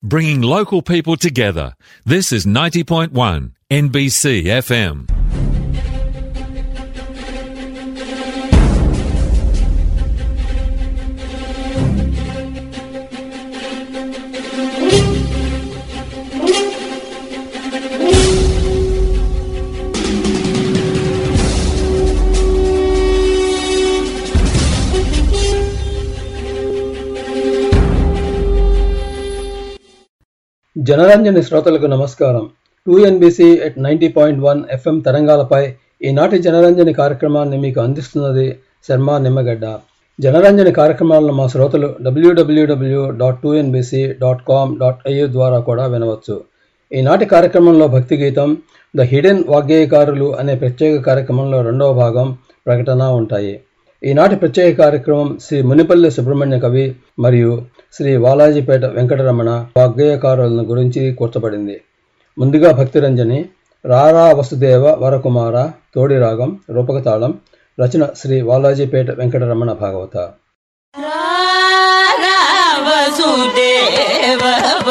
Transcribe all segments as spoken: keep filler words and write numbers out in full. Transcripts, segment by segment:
bringing local people together. This is ninety point one N B C F M. Janaranjani శ్రోతలకు నమస్కారం. Two NBC at ninety point one FM తరంగాలపై ఈనాటి జనరంజని కార్యక్రమాన్ని మీకు అందిస్తున్నది శర్మ నిమ్మగడ్డ. జనరంజని కార్యక్రమాలను మా శ్రోతలు డబ్ల్యూడబ్ల్యూడబ్ల్యూ dot two NBC dot com dot AU ద్వారా కూడా వినవచ్చు. ఈనాటి కార్యక్రమంలో భక్తి గీతం, ద హిడెన్ వాగ్గేయకారులు అనే ప్రత్యేక కార్యక్రమంలో రెండవ భాగం, ప్రకటన ఉంటాయి. ఈనాటి ప్రత్యేక కార్యక్రమం శ్రీ మునిపల్లి సుబ్రహ్మణ్య కవి మరియు శ్రీ వాలాజీపేట వెంకటరమణ వాగ్గేయకారులను గురించి కూర్చబడింది. ముందుగా భక్తిరంజని, రారా వసుదేవ వరకుమార, తోడి రాగం, రూపకతాళం, రచన శ్రీ వాలాజీపేట వెంకటరమణ భాగవత. వసుదేవ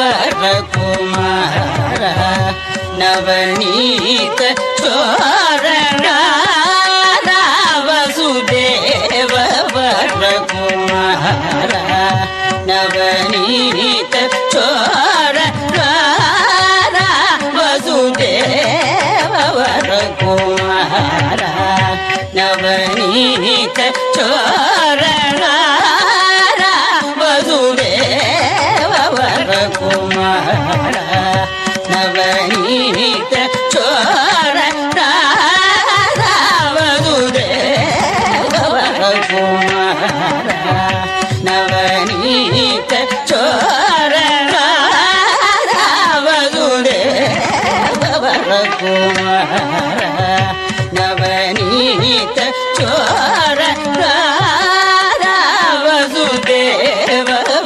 వరకుమార నవనీత చోరణ, వసుదేవ వరకుమార నవనీత చోర, వసుదేవ వరకుమార నవనీత చోర, వసుదేవ వరకుమార నవనీత చోర, వసుదేవ వరకుమార నవనీత చోర, వసుదేవ వరకుమార నవనీత చోర, వసుదేవ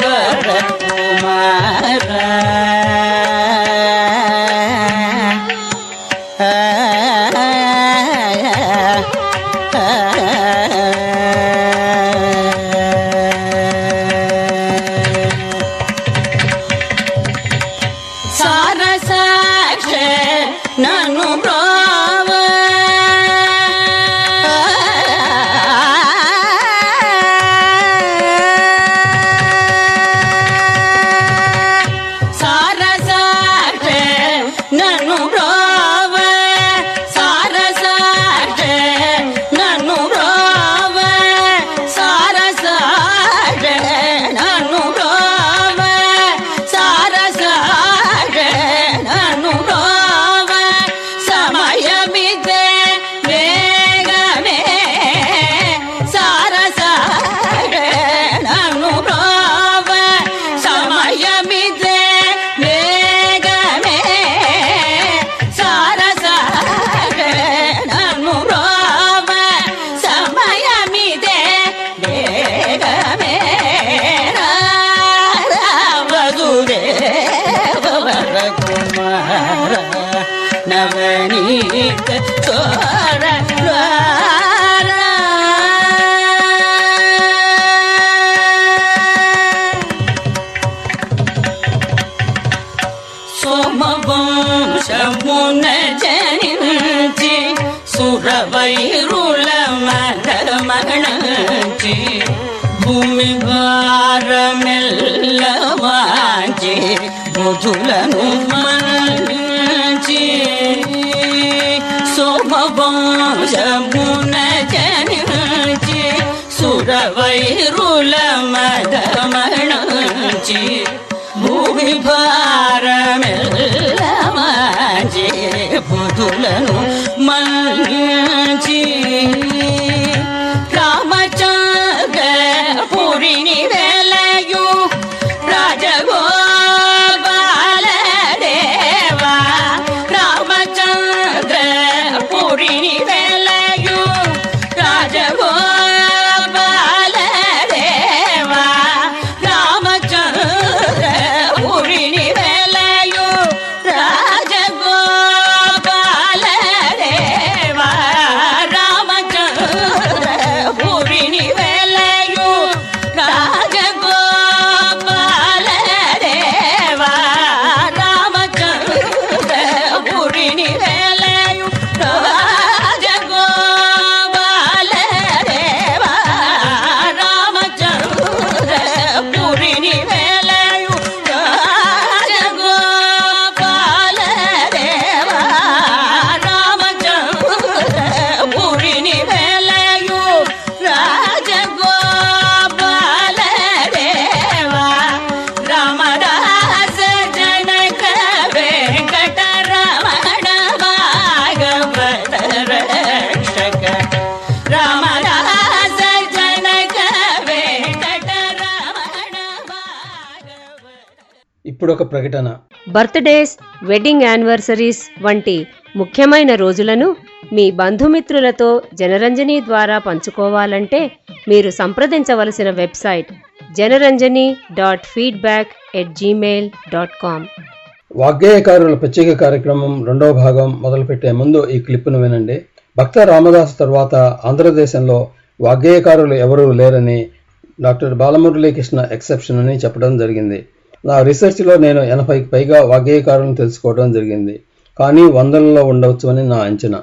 వరకుమార. నన్ను బ్రోవ సారసాటే, నన్ను బ్రోవ సారసాటే, నన్ను బ్రోవ సారసాటే, నన్ను బ్రోవ సారసాటే, నన్ను బ్రోవ సమయమిదే వేగమే, సారసాటే, నన్ను బ్రోవ సమయమిదే వేగమే, సారసాటే, నన్ను బ్రోవ సమయమిదే వేగమే, వసుదేవ వరకుమార నవనీత చోర, సోమవంశమున జనించి సురవైరుల మదమణచి, భూమి భారమెల్ల వాంచి బుధులను మంచి, సోమవంశమున జనించి సురవైరుల మదమణచి, భూమి భారమెల్ల వాంచి బుధులను మంచి, రామచంద్ర పురిని వెలయు రాజగోపాల దేవా, రామచంద్ర పురిని వెలయు రాజగోపాల దేవా, రామచంద్ర పురిని వెలయు రాజగోపాల ఇప్పుడు ఒక ప్రకటన. బర్త్డేస్, వెడ్డింగ్ యానివర్సరీస్ వంటి ముఖ్యమైన రోజులను మీ బంధుమిత్రులతో జనరంజని ద్వారా పంచుకోవాలంటే మీరు సంప్రదించవలసిన website Janaranjani dot feedback at Gmail dot com. వాగ్గేయకారుల ప్రత్యేక కార్యక్రమం రెండవ భాగం మొదలుపెట్టే ముందు ఈ క్లిప్ను వినండి. భక్త రామదాస్ తర్వాత ఆంధ్రదేశంలో వాగ్గేయకారులు ఎవరూ లేరని డాక్టర్ బాలమురళీకృష్ణ ఎక్సెప్షన్ అని చెప్పడం జరిగింది. నా రీసెర్చ్లో నేను ఎనభైకి పైగా వాగ్గేయకారులను తెలుసుకోవడం జరిగింది, కానీ వందలలో ఉండవచ్చు అని నా అంచనా.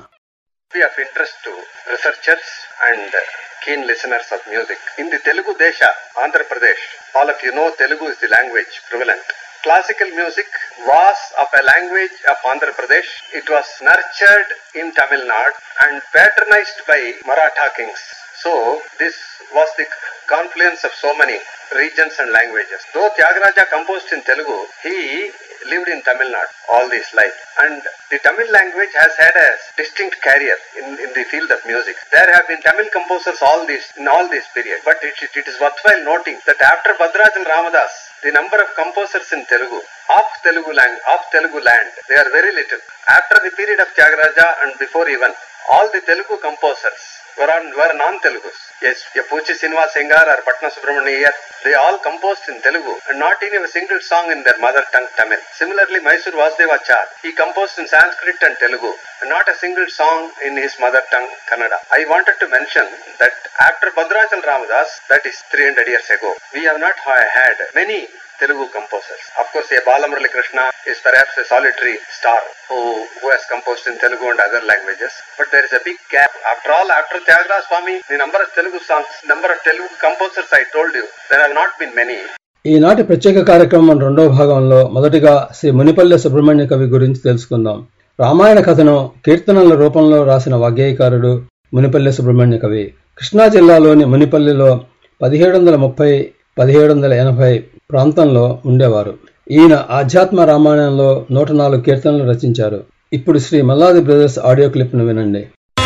Of interest to researchers and keen listeners of music. In the Telugu Desha, Andhra Pradesh, all of you know Telugu is the language prevalent. Classical music was of a language of Andhra Pradesh. It was nurtured in Tamil Nadu and patronized by Maratha kings. So this was the confluence of so many regions and languages. Though Tyagaraja composed in Telugu, he lived in Tamil Nadu all his life, and the Tamil language has had a distinct career in, in the field of music. There have been Tamil composers all this in all this period, but it, it is worthwhile noting that after Bhadrachal Ramadas, the number of composers in Telugu of Telugu land of Telugu land they are very little. After the period of Tyagaraja and before even, all the Telugu composers were on were non-Telugus. Yes, Puchi Sinva Sengar or Patna Subramaniya, they all composed in Telugu and not even a single song in their mother tongue Tamil. Similarly, Mysore Vasudevachar, he composed in Sanskrit and Telugu and not a single song in his mother tongue Kannada. I wanted to mention that after Bhadrachal Ramadas, that is three hundred years ago, we have not had many Telugu composers. Of course, a Balamurali Krishna is perhaps a solitary star who, who has composed in Telugu and other languages. But there is a big gap. After all, after Tyagaraja Swami, the number of Telugu songs, number of Telugu composers I told you, there have not been many. ఈనాటి ప్రత్యేక కార్యక్రమం రెండవ భాగంలో మొదటిగా శ్రీ మునిపల్లె సుబ్రహ్మణ్య కవి గురించి తెలుసుకుందాం. రామాయణ కథను కీర్తనల రూపంలో రాసిన వాగ్గేయకారుడు మునిపల్లె సుబ్రహ్మణ్య కవి. కృష్ణా జిల్లాలోని మునిపల్లిలో పదిహేడు వందల ముప్పై పదిహేడు వందల ఎనభై ప్రాంతంలో ఉండేవారు. ఈయన ఆధ్యాత్మ రామాయణంలో నూట నాలుగు కీర్తనలు రచించారు. ఇప్పుడు Shri Malladi brothers audio clip ను వినండి.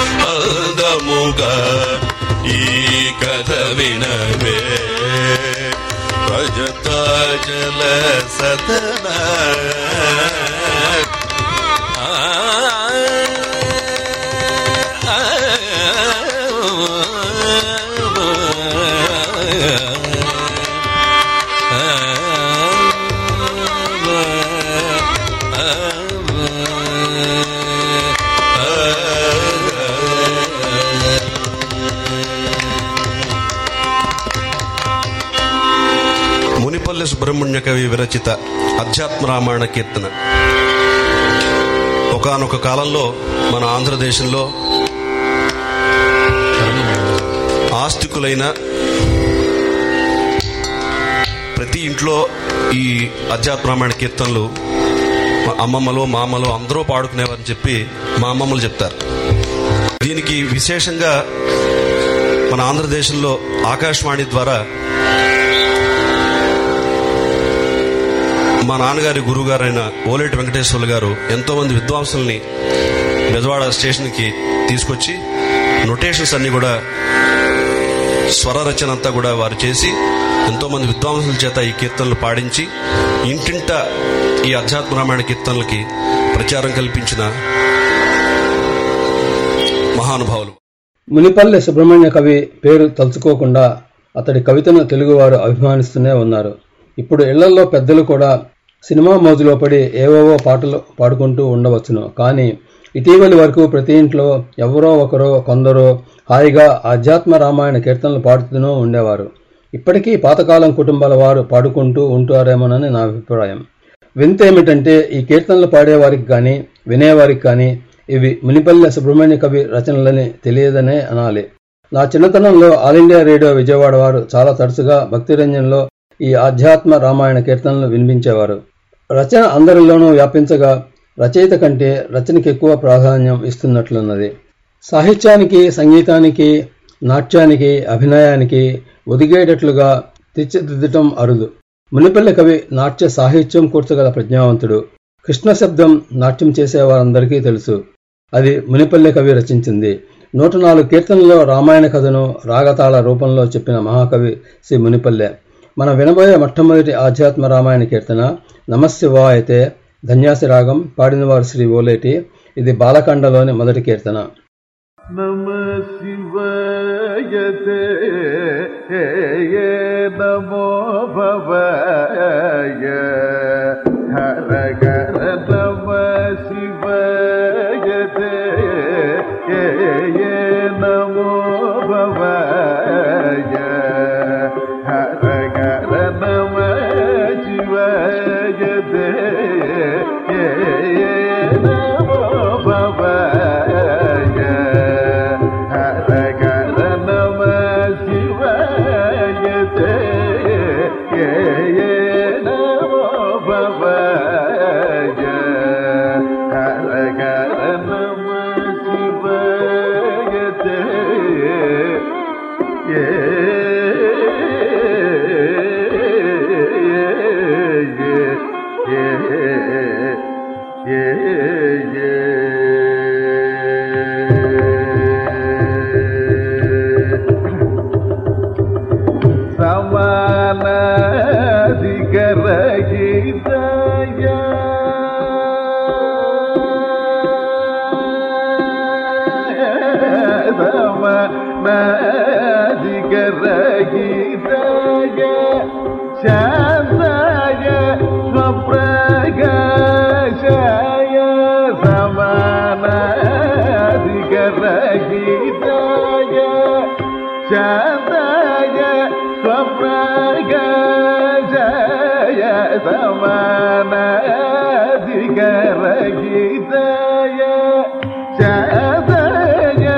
మునిపల్లె సుబ్రహ్మణ్య కవి విరచిత అధ్యాత్మ రామాయణ కీర్తన. ఒకానొక కాలంలో మన ఆంధ్రదేశంలో ఆస్తికులైన ప్రతి ఇంట్లో ఈ అధ్యాత్మ రామాయణ కీర్తనలు అమ్మమ్మలు మామలు అందరూ పాడుకునేవారని చెప్పి మా అమ్మమ్మలు చెప్తారు. దీనికి విశేషంగా మన ఆంధ్రదేశంలో ఆకాశవాణి ద్వారా మా నాన్నగారి గురువు గారైన ఓలేటి వెంకటేశ్వర్లు గారు ఎంతో మంది విద్వాంసుల్ని బెజవాడ స్టేషన్కి తీసుకొచ్చి నొటేషన్స్ అన్ని కూడా స్వర రచన అంతా కూడా వారు చేసి ఎంతో మంది విద్వాంసుల చేత ఈ కీర్తనలు పాడించి ఇంటింట ఈ అధ్యాత్మ రామాయణ కీర్తనలకి ప్రచారం కల్పించిన మహానుభావులు. మునిపల్లె సుబ్రహ్మణ్య కవి పేరు తలుచుకోకుండా అతడి కవితను తెలుగువారు అభిమానిస్తూనే ఉన్నారు. ఇప్పుడు ఇళ్లలో పెద్దలు కూడా సినిమా మోజులో పడి ఏవేవో పాటలు పాడుకుంటూ ఉండవచ్చును, కానీ ఇటీవలి వరకు ప్రతి ఇంట్లో ఎవరో ఒకరో కొందరో హాయిగా ఆధ్యాత్మ రామాయణ కీర్తనలు పాడుతూనే ఉండేవారు. ఇప్పటికీ పాతకాలం కుటుంబాల వారు పాడుకుంటూ ఉంటారేమోనని నా అభిప్రాయం. వింత ఏమిటంటే ఈ కీర్తనలు పాడేవారికి కానీ వినేవారికి కానీ ఇవి మునిపల్లె సుబ్రహ్మణ్య కవి రచనలని తెలియదనే అనాలి. నా చిన్నతనంలో ఆల్ ఇండియా రేడియో విజయవాడ వారు చాలా తరచుగా భక్తిరంజన్లో ఈ ఆధ్యాత్మ రామాయణ కీర్తనలు వినిపించేవారు. రచన అందరిలోనూ వ్యాపించగా రచయిత కంటే రచనకి ఎక్కువ ప్రాధాన్యం ఇస్తున్నట్లున్నది. సాహిత్యానికి, సంగీతానికి, నాట్యానికి, అభినయానికి ఒదిగేటట్లుగా తీర్చిదిద్దటం అరుదు. మునిపల్లె కవి నాట్య సాహిత్యం కూర్చగల ప్రజ్ఞావంతుడు. కృష్ణ శబ్దం నాట్యం చేసేవారందరికీ తెలుసు. అది మునిపల్లె కవి రచించింది. నూట నాలుగు కీర్తనల్లో రామాయణ కథను రాగతాళ రూపంలో చెప్పిన మహాకవి శ్రీ మునిపల్లె. మనం వినబోయే మొట్టమొదటి ఆధ్యాత్మ రామాయణ కీర్తన నమశివాయతే ధన్యాసి రాగం. పాడినవారు శ్రీ ఓలేటి. ఇది బాలకాండలోని మొదటి కీర్తన. నమ శివాయతే నమో భవాయ హర హర నమ శివాయతే నమో భవాయ హర హర నమ శివాయతే నమో భవాయ హర హర నమ శివాయతే నమో భవాయ హర హర నమ శివాయతే సమానాధికరహితయ సమానాధికరహితయ శాంతయ స్వప్రకాశాయ సమానాధికరహితయ శాంతయ స్వప్రకాశాయ సమానాధికరహితయ శాంతయ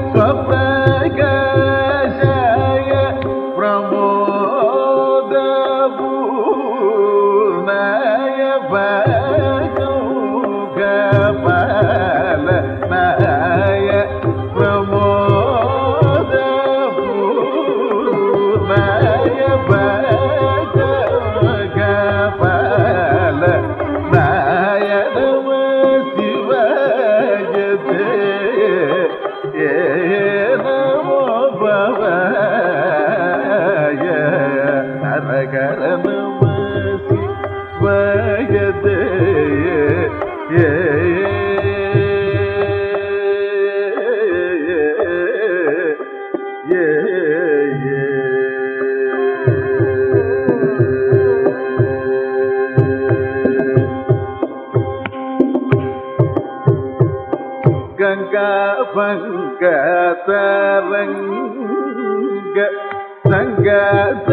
స్వప్రకాశాయ ప్రమోదపూర్ణాయ భగౌగపాలనాయ ప్రమోదపూర్ణాయ భగౌగపాలనాయ నమ శివాయతే నమో భవాయ హర హర నమ శివాయతే గంగా పంకతరంగ సంగత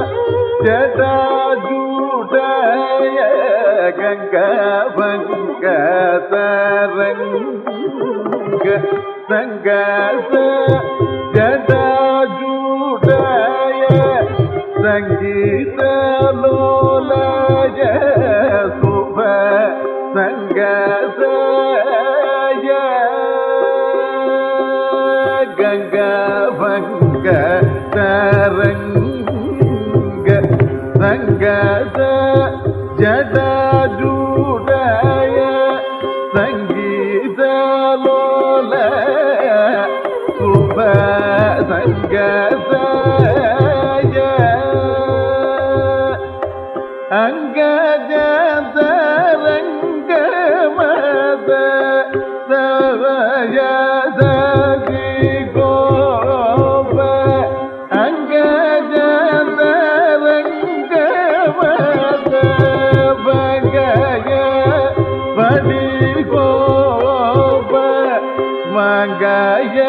జటాజూటయ గంగా పంకతరంగ సంగత జటాజూటయ సంగీతలోలయ శుభ సంగత గంగా భంగ తరంగ సంగత జటాజూటయ సంగీతలోల శుభ సంగతయ అంగజతరంగమద సవయ మంగయ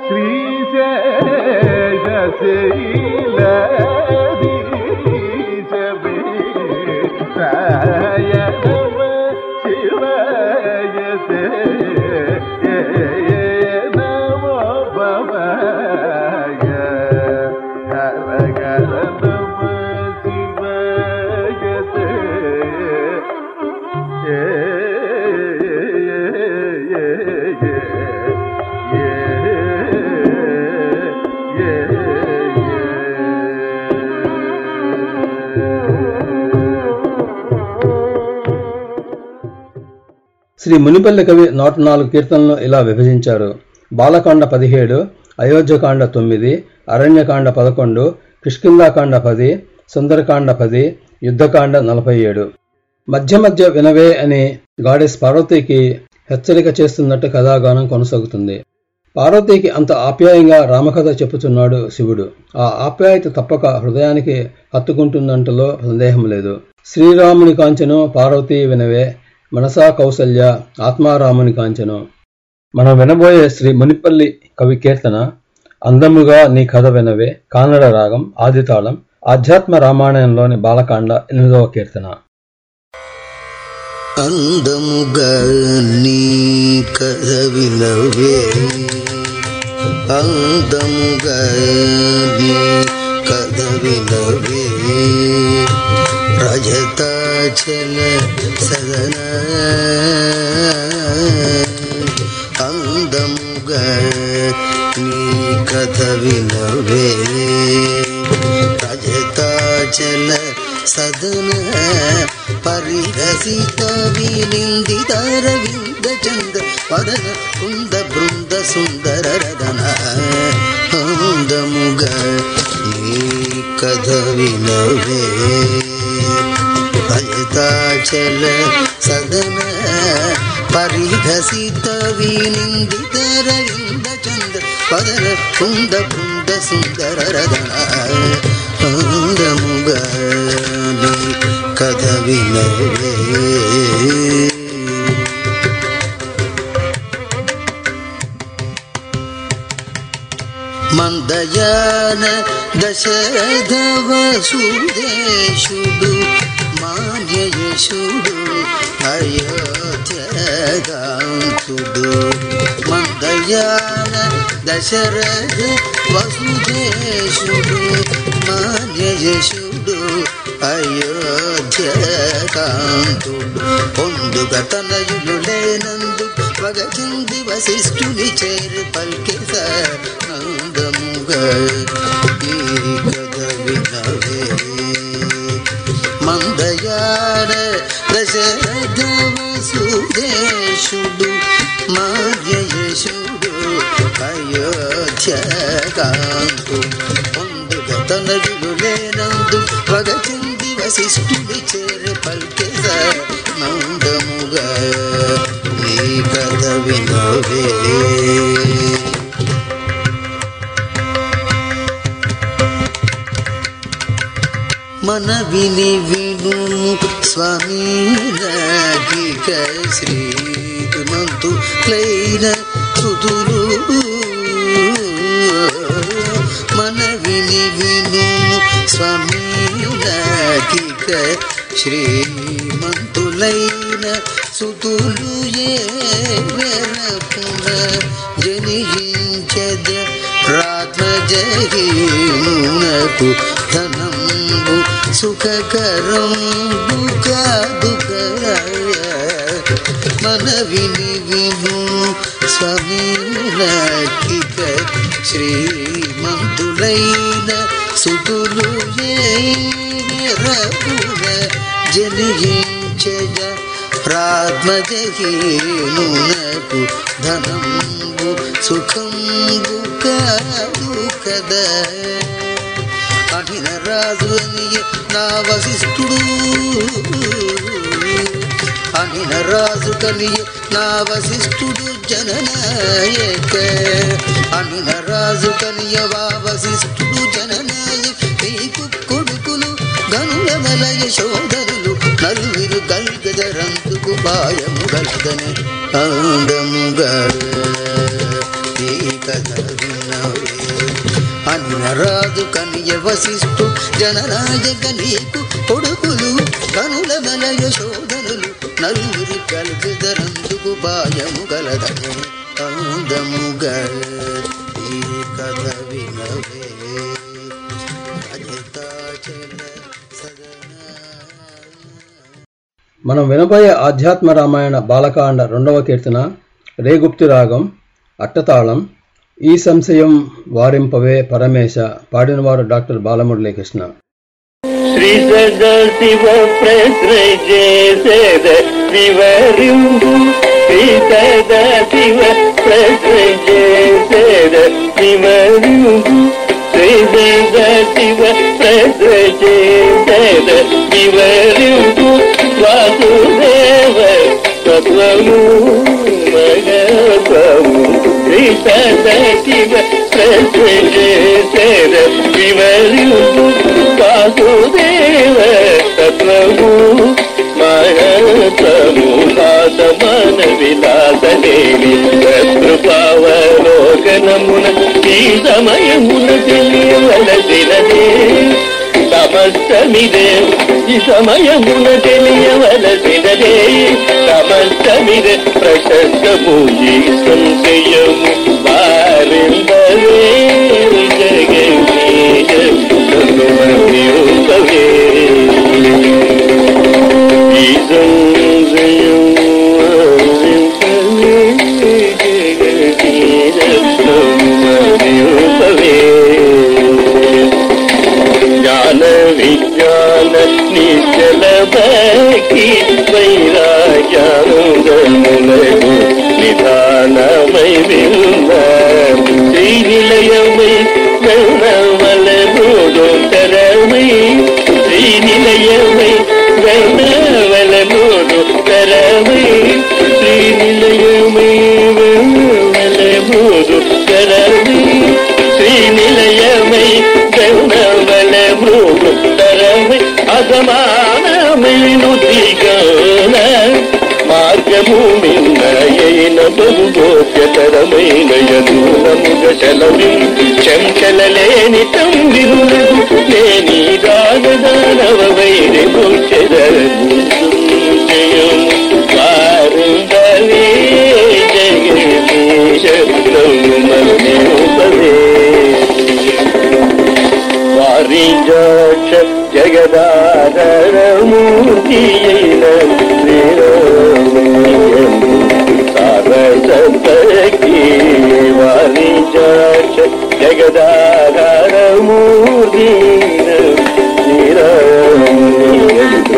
శ్రీశైలధీశ నమ శివాయతే నమో భవాయ హర హర నమ శివాయతే శ్రీ మునిపల్లి కవి నూట నాలుగు కీర్తనలు ఇలా విభజించారు. బాలకాండ పదిహేడు, అయోధ్యకాండ తొమ్మిది, అరణ్యకాండ పదకొండు, కిష్కింధాకాండ పది, సుందరకాండ పది, యుద్ధకాండ నలభై ఏడు. మధ్య మధ్య వినవే అని గాడెస్ పార్వతీకి హెచ్చరిక చేస్తున్నట్టు కథాగానం కొనసాగుతుంది. పార్వతీకి అంత ఆప్యాయంగా రామకథ చెప్పుచున్నాడు శివుడు. ఆ ఆప్యాయత తప్పక హృదయానికి హత్తుకుంటుందంటలో సందేహం లేదు. శ్రీరాముని కాంచెను పార్వతీ వినవే, మనసా కౌసల్య ఆత్మారాముని కాంచెను. మనం వినబోయే శ్రీ మునిపల్లి కవి కీర్తన అందముగా నీ కథ వినవే, కానడ రాగం, ఆదితాళం, ఆధ్యాత్మ రామాయణంలోని బాలకాండ ఎనిమిదవ కీర్తన. అందముగా నీ కథ వినవే, అందముగా నీ కథ వినవే, రజతాచల సదన అందముగా నీ కథ వినవే, రజతాచల సదన పరిహసిత వినిందితరవింద చంద పదన కుంద బృంద సుందర రదన అందముగా నీ కథ వినవే, రజతాచల సదన పరిహసిత వినిందితరవింద చంద పదన కుంద బృంద సుందర రదన అందముగా నీ కథ వినవే. మందయాన దశరథ వసుదేశుడు మాన్యయశుడు అయోధ్యగాంతుడు. మందయాన దశరథ వసుదేశుడు మాన్యయశుడు అయోధ్యకాంతుడు. పొందుగ తనయులు లేనందు వగచింది వశిష్ఠుని చేరి పల్కెస నందముగా ఈ కథ వినవే. మందయాన దశరథ వసుదేశుడు మాన్యయశుడు అయోధ్యకాంతుడు. పొందుగ తనయులు లేనందు వగచింది వశిష్ఠుని చేరి పల్కెస నందముగా నీ కథ వినవే. మన విని విను స్వామి నాగిక శ్రీమంతులైన సుతులు, మన విని విను స్వామి నాగిక శ్రీమంతులైన సుతులు ఏ వెరపున జనించద రాత్మజహీనునకు ధనంబు సుఖకరంబు కాదుగ. మన విని విను స్వామి నాకిక శ్రీమంతులైన సుతులు ఏ వెరపున జనించద ప్రాత్మజహీనునకు ధనంబు సుఖంబు కాదు కదా. అనిన రాజు అని నా వశిష్ఠుడు, అనిన రాజు కనియ నా వశిష్ఠుడు జననాయక, అనిన రాజు కనియ వా వశిష్ఠుడు జననాయక. నీకు కొడుకులు గనుల వలయ శోధనులు నలుగురు గల్గదరంతుకు పాయము గల్గనే అందముగా ఈ కథ వినవే. అనిన రాజు కనియ వశిష్ఠు జననాయక నీకు కొడుకులు గనుల వలయ శోధనులు నలుగురు గల్గదరంతుకు పాయము గలదనే అందముగా ఈ కథ వినవే. మనం వినబోయే ఆధ్యాత్మ రామాయణ బాలకాండ రెండవ కీర్తన రేగుప్తి రాగం, అట్టతాళం. ఈ సంశయం వారింపవే పరమేశ. పాడినవారు డాక్టర్ బాలమురళీకృష్ణ. శ్రీ సదాశివ ప్రసృజేసద వివరింపు, శ్రీ సదాశివ ప్రసృజేసద వివరింపు, శ్రీ సదాశివ ప్రసచేతర వివరింపు వాసుదేవ తత్వము మగత్వము శ్రీ సదాశివ ప్రసచేతర వివరింపు వాసుదేవ తత్వము మహత్వము సాధమన విలాసదేవి కృపావలోకనమున ఈ సమయమున తెలియవలసినదే సమస్తమిదే ఈ సమయమున తెలియవలసినదే సమస్తమిదే ప్రశస్తము ఈ సంశయము వారిందవే జగమేయ సర్వమయోపవే ఈ సంశయము వారిందవే జగమేయ సర్వమయోపవే జ్ఞాన విజ్ఞాన నిశ్చల భక్తి వైరాగ్యానందములకు నిధానమై విన్న శ్రీ నిలయమై గణవల మూడోత్తరమై శ్రీ నిలయమై గణవల మూడోత్తరమై శ్రీ నిలయమై గణవల మూడోత్తరమై శ్రీ నిలయమై గణవల మూడోత్తరమై అసమానమైన దిగాన మార్గము మిన్నయైన బహుగోప్యతరమైన యదూనముగ శలవి చంచలలేని తంబిరులకు లేని రాగదానవ వైరి భూచరము జయము వారుందవే జగదీశ బ్రహ్మదేవే వారిజాక్ష జగదాధరమూర్తియైన శ్రీరామయ్యను సారసతకి వారిజాక్ష జగదాధరమూర్తియైన శ్రీరామయ్యను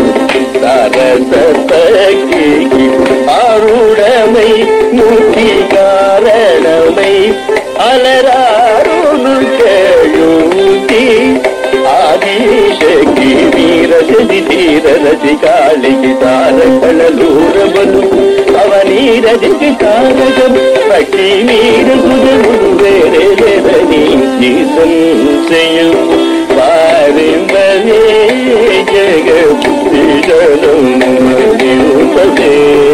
సారసతకి ఆరుడమై మూర్తి కారణమై అలరారును చేయూతి ఆదిశక్తి వీరజి తీర రసికాళికి తారకళలూరబలు అవనీరజికి తారకం భక్తి వీర సుధములు వేరే లేదని ఈ సంశయం వారింబవే జగత్తిజనముపదే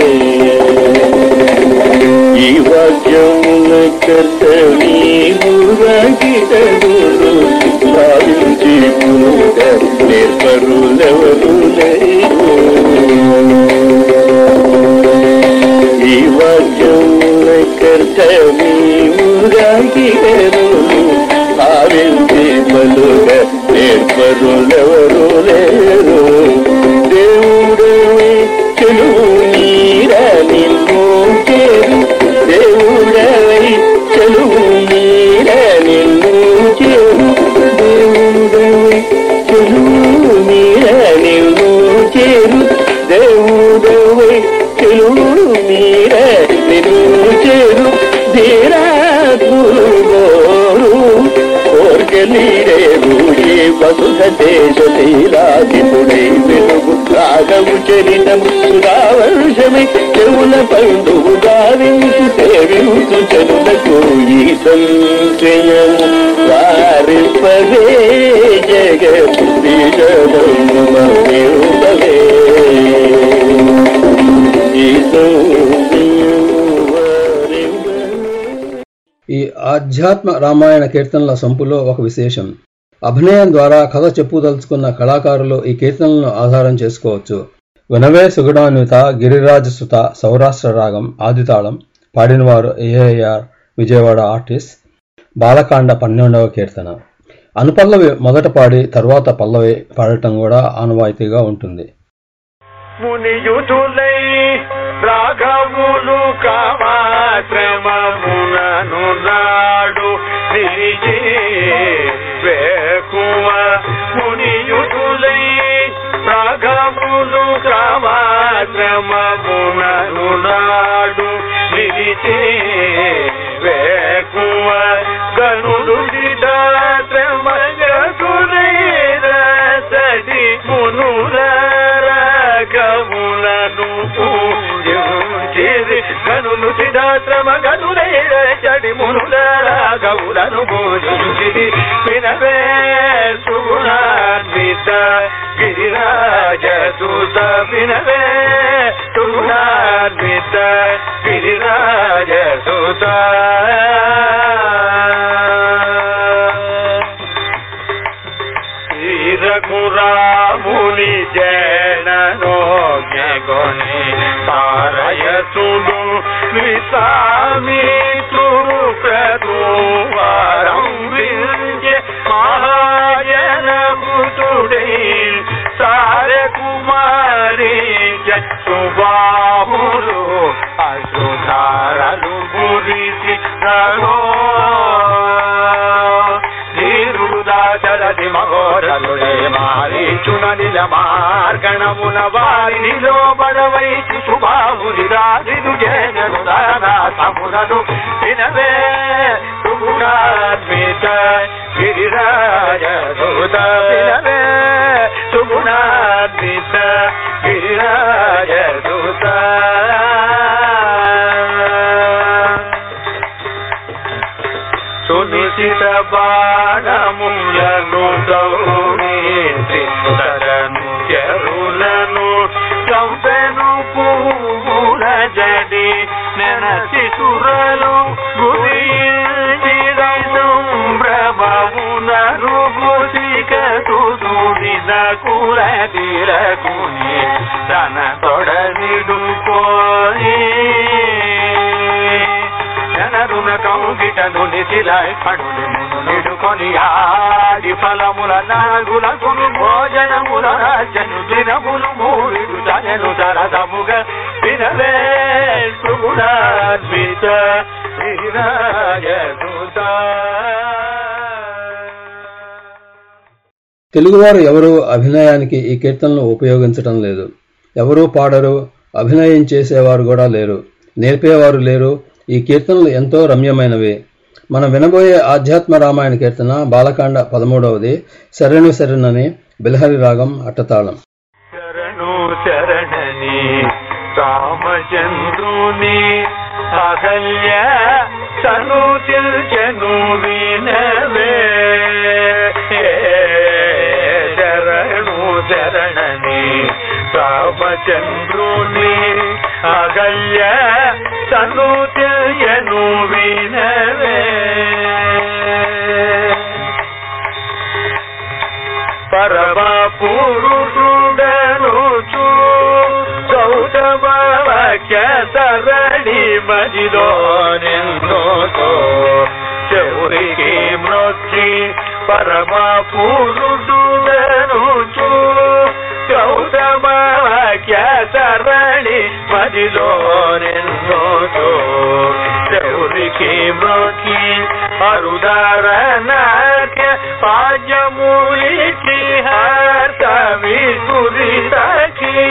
ఈ వాక్యముల కర్తవీరురాగితడు భావించి పునుగ నేర్పరులెవరు లేరు ఈ వాక్యముల కర్తవీరురాగితడు భావించి పలుగ నేర్పరులెవరు లేరు దేవుడవే చెలువు నీర నిన్ను చేరు దేవుడవై చెలువు నీర నిన్ను చేరు దేవుడవై చెలువు నీర నిన్ను చేరు దేవుడవై చెలువు నీర నిన్ను చేరు ధీరాత్ములు గోరు కోర్కెలీరేరు ఈ వసుధ దేశ శీలాధిపుడై వెలుగు రాగము చరితము సుధావర్షమై చెవుల పండువు గావించు సేవించు చెరులకు ఈ సంశయము వారిపవే జగద్విజనముపవే ఈ ఈ ఆధ్యాత్మ రామాయణ కీర్తనల సంపులో ఒక విశేషం. అభినయం ద్వారా కథ చెప్పుదలుచుకున్న కళాకారులు ఈ కీర్తనలను ఆధారం చేసుకోవచ్చు. వినవే సుగుణాన్విత గిరిరాజసుత సౌరాష్ట్ర రాగం ఆదితాళం పాడినవారు ఏఐఆర్ విజయవాడ ఆర్టిస్ట్. బాలకాండ పన్నెండవ కీర్తన. అనుపల్లవి మొదట పాడి తర్వాత పల్లవి పాడటం కూడా ఆనవాయితీగా ఉంటుంది. మునియుతులై రాఘవులు కామాశ్రమమునను నాడు నిలిచి వేకువ మునియుతులై రాఘవులు కామాశ్రమమునను నాడు నిలిచి వేకువ గనుడు శ్రమయతులైర చడి మునుల రాఘవులను పూజించిది వినవే సుగుణాన్విత గిరిరాజ సూత వినవే సుగుణాన్విత గిరిరాజ సూత రఘురాముని జననోజ్ఞగొని తారయసుడు విసామిత్రుడు ప్రదువారం వింజే మహాజనభుతుడే సార కుమారి సుబాహులు అశ్రుధారలు గురిసి రఘో చరది మగోరలుడే మారీచున నిల మార్గణమున వారినిలో పడవైచి సుబాహుని రాజు జనను సమునను వినవే సుగుణాన్విత గిరిరాజ సూత వినవే సుగుణాన్విత గిరిరాజ సూత సునిశిత బాణములను సౌమిత్రి తరను చెరులను చంపెను పువ్వుల జడి నెనసి సురలు గురించి సంభ్రమమున రుగుసిక తుదుడిన కుల తిరకుని తన తొడనిడుకోయి జనరున కౌగిటను నిశిలాయ్ కడులు నిడుకొని ఆడి ఫలముల నాగులకును భోజనముల రాజను దినములు మూడు తనను తరదముగా వినవే సుగుణాన్విత గిరిరాజ సూత. తెలుగువారు ఎవరూ అభినయానికి ఈ కీర్తనలు ఉపయోగించటం లేదు. ఎవరూ పాడరు, అభినయం చేసేవారు కూడా లేరు, నేర్పేవారు లేరు. ఈ కీర్తనలు ఎంతో రమ్యమైనవి. మనం వినబోయే ఆధ్యాత్మ రామాయణ కీర్తన బాలకాండ పదమూడవది. శరణు శరణని బిల్హరి రాగం అట్టతాళం. శరణు శరణని రామచంద్రుని అహల్య సను చిల్చెను వినవే శరణు శరణని రామచంద్రుని అగల్య సను చిల్చెను వినవే పరమ పురుషుడను చూ సౌతమవాక్య సరణి మదిలో నిన్నో చౌరికి మ్రొచ్చి పరమ పురుషుడను చూ సౌతమవాక్య సరణి మదిలో నిన్నో చౌరికి మ్రొచ్చి అరుదారనాట్య పాజములికి హర్త విస్ఫురితకి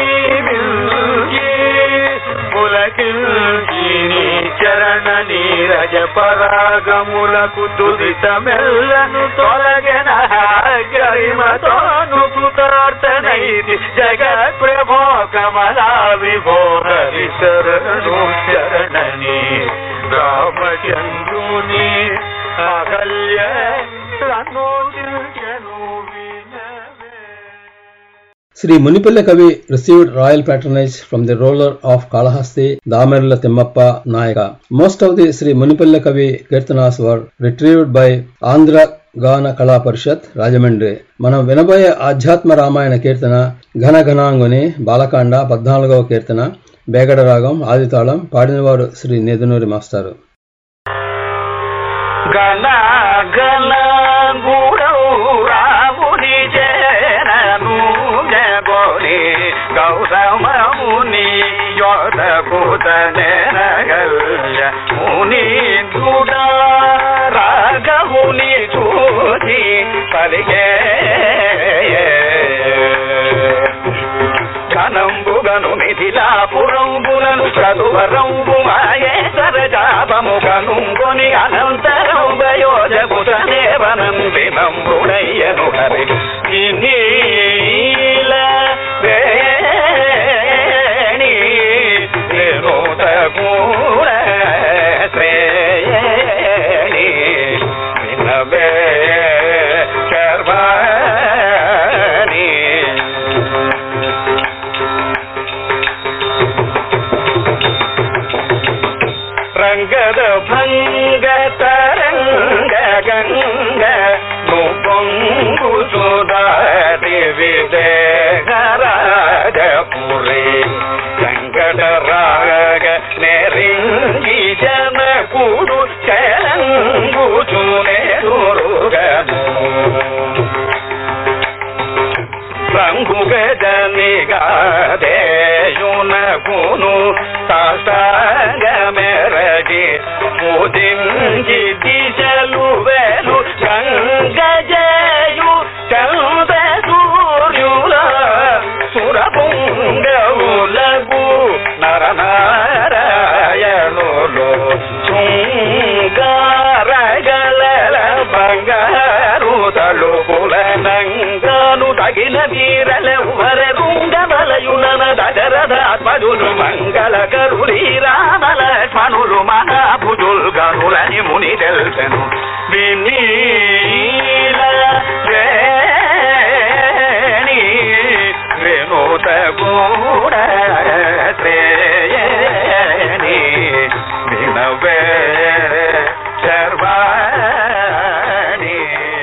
పులకిల్ని చరణ నీరజ పరాగములకు దురితమెల్లను తొలగెన గరిమతోను కృతార్థనైతి జగత్ ప్రభో కమలా విభో హరి శరణు శరణని రామచంద్రుని అహల్య సను చిల్చెను వినవే. శ్రీ మునిపల్లె కవి received royal patronage from the ruler of Kalahasti, Damerla Timmappa Nayaka. Most of the Sri Munipalla Kavi Kirtanas were retrieved by Andhra Gana Kala Parishad, Rajamandri. మనం వినబోయే ఆధ్యాత్మ రామాయణ కీర్తన ఘన ఘనాంగుని బాలకాండ పద్నాలుగవ కీర్తన బేగడ రాగం ఆదితాళం. పాడినవారు శ్రీ నేదునూరి మాస్టారు. గణ గణ గురౌ రాముని జనను జగోని గౌతమముని యోధభూతనగల్య ముని గుడా రాఘవుని చూసి పలిగే కనంబుగను మిథిలాపురంబులను చదువరంబు మాయేశ్వర జాపము కనుంగొని అనంతరం వయోజగుతనేవనం వినంబుడయ్యను హరి నీల వేణి వినూత గూడ శ్రేయ రంగద భంగ తరంగ గంగ నుపొంగు సుదారి విదేహరాజపురి సంగడ రాగ నెరింగి జనకుడు చలంగుచునేరుగను రంగు గజనిగాదేయునకును సాష్టాంగ మెరగి పూజించి దిశలు వేలు గంగజయు చంద సూర్యుల సురపుంగవులగు నరనారాయణులు శృంగారగల బంగారు తలుపుల నంగాను తగిన తీరలెవ్వర రుంగవలయునన దశరథాత్మజులు మంగళ కరుడి రామలక్ష్మణులు మహాభుజుల్ గనులని ముని తెల్పెను వినీల శ్రేణి వినూత గూడ శ్రేయని వినవే sherwani.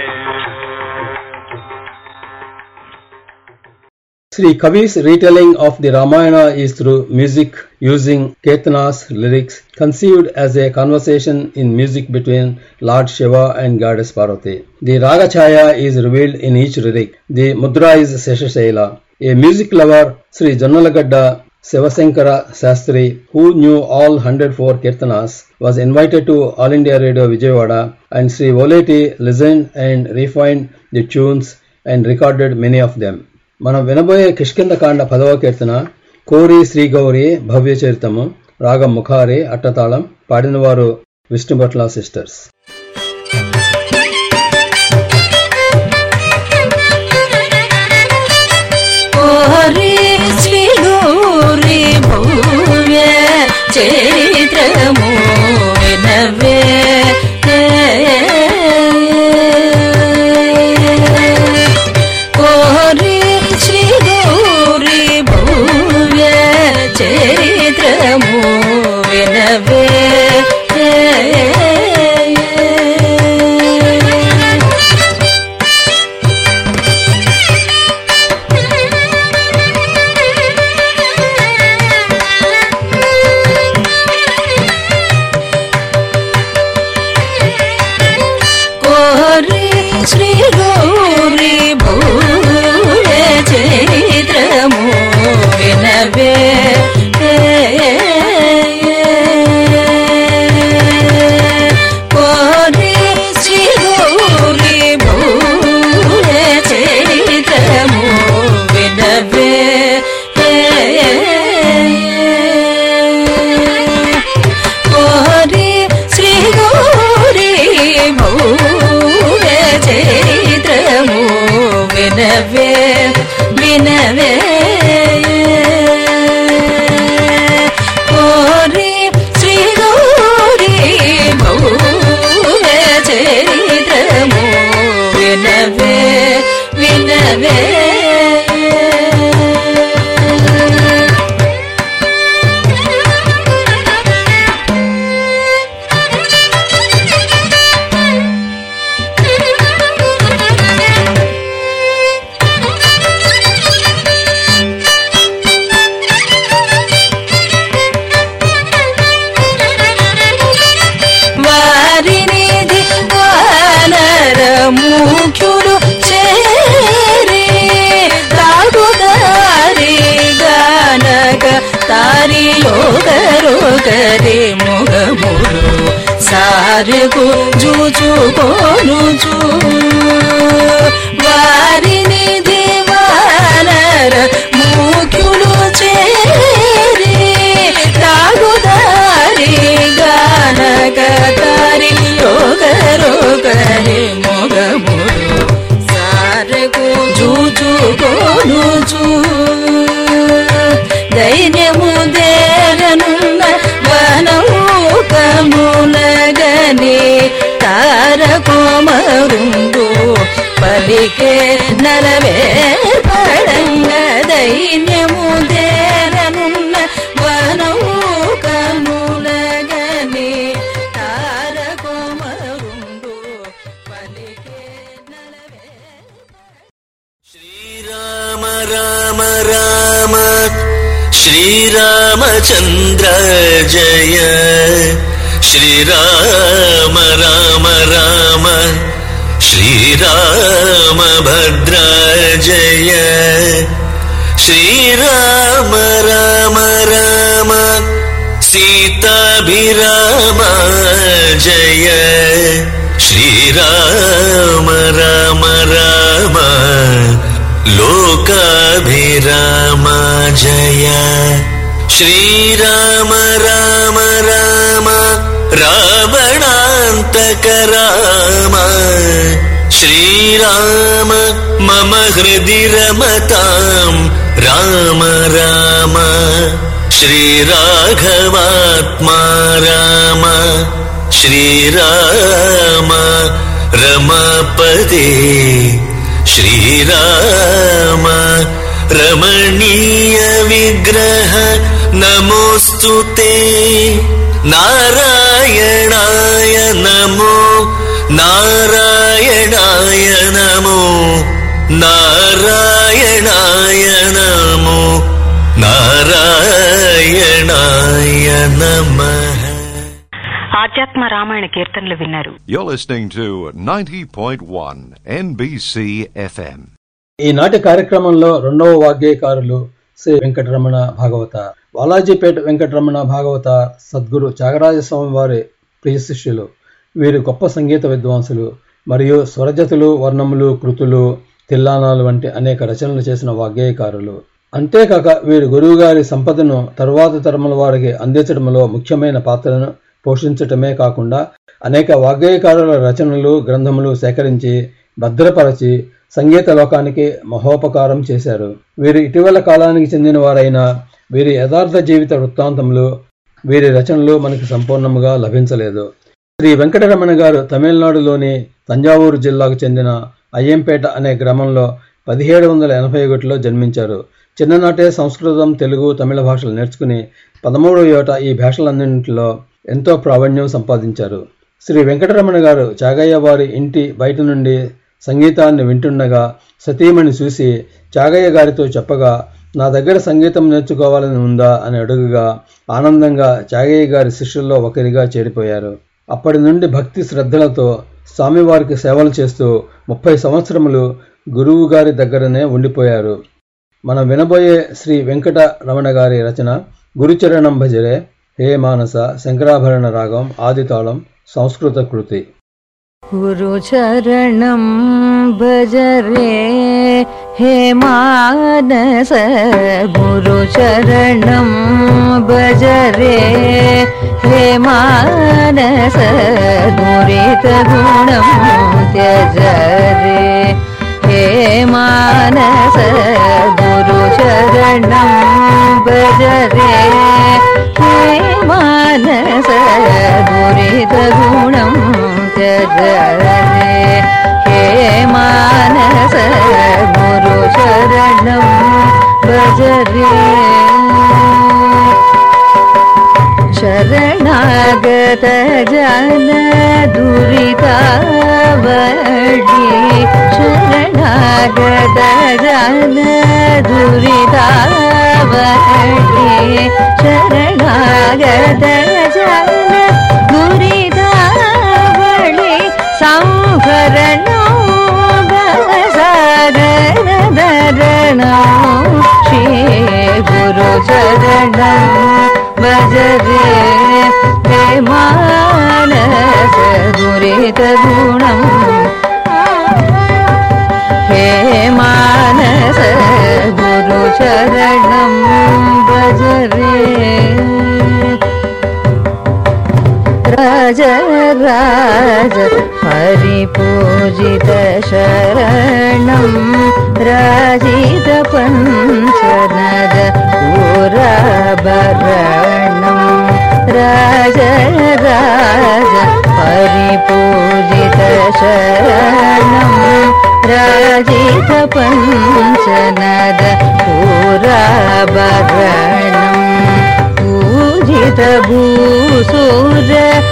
Sri Kavi's retelling of the Ramayana is through music using Kirtanas lyrics conceived as a conversation in music between Lord Shiva and Goddess Parvati. The Ragachaya is revealed in each lyric. The mudra is Seshashaila. A music lover, Sri Jannalagadda Sivasankara Sastri, who knew all one hundred four Kirtanas, was invited to All India Radio Vijayawada, and Sri Voleti listened and refined the tunes and recorded many of them. మనం వినబోయే కిష్కింధకాండ పదవ కీర్తన కోరి శ్రీ గౌరి భవ్య చరితము, రాగం ముఖారి, అట్టతాళం. పాడినవారు Vishnubhatla sisters. కోరి శ్రీ గౌరి భవ్య చరిత్రము వినవే చరిత్రము వినవే కోరి శ్రీ గౌరి భవ్య చరిత్రము వినవే కోరి శ్రీ గౌరి భవ్య చరిత్రము వినవే కోరి శ్రీ గౌరి భవ్య చరిత్రము వినవే వినవే కోరి శ్రీ గౌరి భవ్య చరిత్రము వినవే వినవే ముఖ్యులు చేరి తాగుదారి గానక తారి యోగరోగరి ముగములు సారుకు జూచుకోనుచు వారిని దివానర ముఖ్యులు చేరి తాగుదారి గానక తారి యోగరోగరి మొగములు సారకు జూచుకోనుచు దైన్యము దేరనున్న వనముకమునగని తారకోమరుండు పలికే నరవే పడంగ దై శ్రీరామచంద్ర జయ శ్రీరామ రామ రామ శ్రీరామభద్ర జయ శ్రీరామ రామ రామ సీతాభిరామ జయ శ్రీరామ రామ రామ లోకాభిరామ జయ శ్రీరామ రామ రామ రావణాంతక రామ శ్రీరామ మమ హృది రమతాం రామ రామ శ్రీరాఘవాత్మా రామ శ్రీరామ రమాపదే శ్రీరామ రమణీయ విగ్రహ నమోస్తుతే నారాయణాయ నమో నారాయణాయ నమో నారాయణాయ నమో నారాయణాయ నమః. ఆధ్యాత్మ రామాయణ కీర్తనలు విన్నారు. You're listening to ninety point one N B C F M. ఈనాటి కార్యక్రమంలో రెండవ వాగ్గేయకారులు శ్రీ వెంకటరమణ భాగవత, బాలాజీపేట వెంకటరమణ భాగవత సద్గురు త్యాగరాజ స్వామి వారి ప్రియ శిష్యులు. వీరు గొప్ప సంగీత విద్వాంసులు మరియు స్వరజతులు, వర్ణములు, కృతులు, తిల్లానాలు వంటి అనేక రచనలు చేసిన వాగ్గేయకారులు. అంతేకాక వీరు గురువుగారి సంపదను తరువాత తరముల వారికి అందించడంలో ముఖ్యమైన పాత్రను పోషించటమే కాకుండా అనేక వాగ్గేయకారుల రచనలు, గ్రంథములు సేకరించి భద్రపరచి సంగీత లోకానికి మహోపకారం చేశారు. వీరు ఇటీవల కాలానికి చెందిన వారైన వీరి యథార్థ జీవిత వృత్తాంతములు, వీరి రచనలు మనకు సంపూర్ణముగా లభించలేదు. శ్రీ వెంకటరమణ గారు తమిళనాడులోని తంజావూరు జిల్లాకు చెందిన అయ్యంపేట అనే గ్రామంలో పదిహేడు వందల ఎనభై ఒకటిలో జన్మించారు. చిన్ననాటే సంస్కృతం, తెలుగు, తమిళ భాషలు నేర్చుకుని పదమూడవ ఏట ఈ భాషలన్నింటిలో ఎంతో ప్రావీణ్యం సంపాదించారు. శ్రీ వెంకటరమణ గారు చాగయ్య వారి ఇంటి బయట నుండి సంగీతాన్ని వింటుండగా సతీమణి చూసి చాగయ్య గారితో చెప్పగా, నా దగ్గర సంగీతం నేర్చుకోవాలని ఉందా అని అడుగుగా ఆనందంగా చాగయ్య గారి శిష్యుల్లో ఒకరిగా చేరిపోయారు. అప్పటి నుండి భక్తి శ్రద్ధలతో స్వామివారికి సేవలు చేస్తూ ముప్పై సంవత్సరములు గురువు గారి దగ్గరనే ఉండిపోయారు. మనం వినబోయే శ్రీ వెంకట రమణ గారి రచన గురుచరణం భజరే, హే మానస, శంకరాభరణ రాగం, ఆదితాళం, సంస్కృత కృతి. గురుచరణం భజరే హే మానస, గురుచరణం భజరే హే మానస, దురిత గుణం త్యజరే హే మానస, గురుచరణం భజరే హే మానస, దురిత గుణం త్యజరే హే మానస, గురుచరణం భజరే. శరణాగత జన దురితావళి, శరణాగత జన దురితావళి, శరణాగత జన దురితావళి, సంహరణం భవసాగర ధరణం శ్రీ గురుచరణం భజరే హే మానస, దురిత గుణం హే మానస, గురుచరణం భజరే. రాజ రాజ హరిపూజిత శరణం, రాజిత పంచనద పురాభరణం, రాజ రాజ హరిపూజిత శరణం, రాజిత పంచనద పురాభరణం, పూజిత భూసూర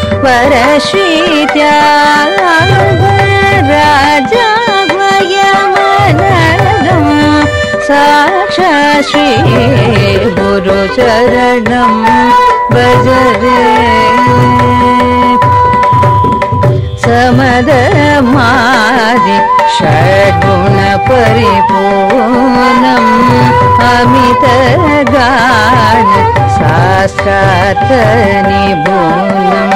పరశ్రీత్యాగ రాజాభయమనదం, సాక్షాత్ శ్రీ గురు చరణం భజరే సమదమాది షడ్గుణ పరిపూర్ణం అమిత గాన శాస్త్రార్థ నిపుణం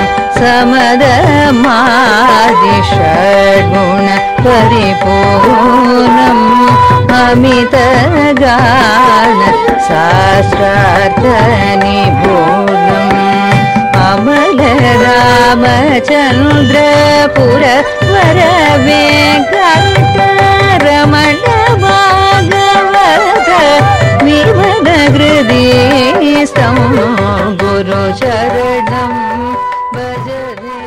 సమదమాది షడ్గుణ పరిపూర్ణం అమిత గాన శాస్త్రార్థ నిపుణం అమల రామచంద్రపుర వర వెంకట రమణ భాగవత విమల హృదయస్థం గురు చరణం భజరే.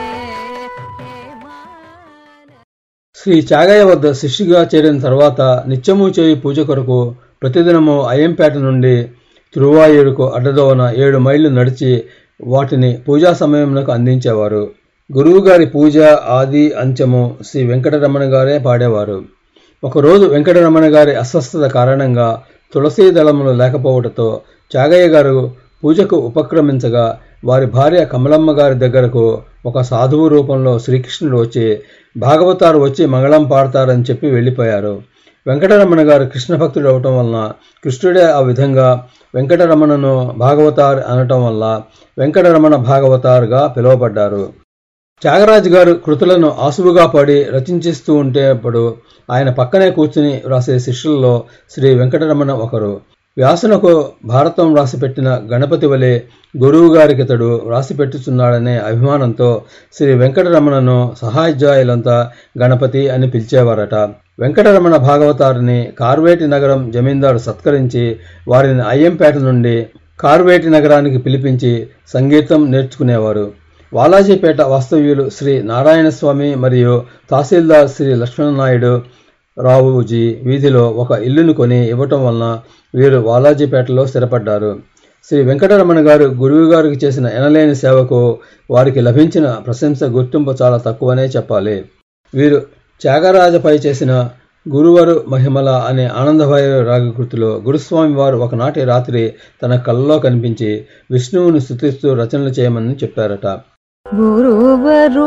శ్రీ త్యాగయ్య వద్ద శిష్యుగా చేరిన తర్వాత నిత్యము చేయి పూజ కొరకు ప్రతిదినము అయ్యంపేట నుండి తిరువాయూరుకు అడ్డదోవన ఏడు మైళ్ళు నడిచి వాటిని పూజా సమయమునకు అందించేవారు. గురువుగారి పూజ ఆది అంత్యము శ్రీ వెంకటరమణ గారే పాడేవారు. ఒకరోజు వెంకటరమణ గారి అస్వస్థత కారణంగా తులసీ దళములు లేకపోవడంతో త్యాగయ్య గారు పూజకు ఉపక్రమించగా వారి భార్య కమలమ్మ గారి దగ్గరకు ఒక సాధువు రూపంలో శ్రీకృష్ణుడు వచ్చి భాగవతారు వచ్చి మంగళం పాడతారని చెప్పి వెళ్ళిపోయారు. వెంకటరమణ గారు కృష్ణ భక్తుడు అవటం వలన కృష్ణుడే ఆ విధంగా వెంకటరమణను భాగవతార్ అనటం వల్ల వెంకటరమణ భాగవతారుగా పిలువబడ్డారు. త్యాగరాజు గారు కృతులను ఆసువుగా పాడి రచించిస్తూ ఉంటేప్పుడు ఆయన పక్కనే కూర్చుని వ్రాసే శిష్యుల్లో శ్రీ వెంకటరమణ ఒకరు. వ్యాసునకు భారతం రాసిపెట్టిన గణపతి వలె గురువు గారికి ఇతడు రాసిపెట్టుచున్నాడనే అభిమానంతో శ్రీ వెంకటరమణను సహాధ్యాయులంతా గణపతి అని పిలిచేవారట. వెంకటరమణ భాగవతారిని కార్వేటి నగరం జమీందారు సత్కరించి వారిని అయ్యంపేట నుండి కార్వేటి నగరానికి పిలిపించి సంగీతం నేర్చుకునేవారు. వాలాజీపేట వాస్తవ్యులు శ్రీ నారాయణస్వామి మరియు తహసీల్దార్ శ్రీ లక్ష్మణనాయుడు రావుజీ వీధిలో ఒక ఇల్లును కొని ఇవ్వటం వలన వీరు వాలాజీపేటలో స్థిరపడ్డారు. శ్రీ వెంకటరమణ గారు గురువు గారికి చేసిన ఎనలేని సేవకు వారికి లభించిన ప్రశంస గుర్తింపు చాలా తక్కువనే చెప్పాలి. వీరు త్యాగరాజపై చేసిన గురువరు మహిమల అనే ఆనందభైరవి రాగకృతిలో గురుస్వామి వారు ఒకనాటి రాత్రి తన కళ్ళలో కనిపించి విష్ణువుని స్తుతిస్తూ రచనలు చేయమని చెప్పారట. గురువరు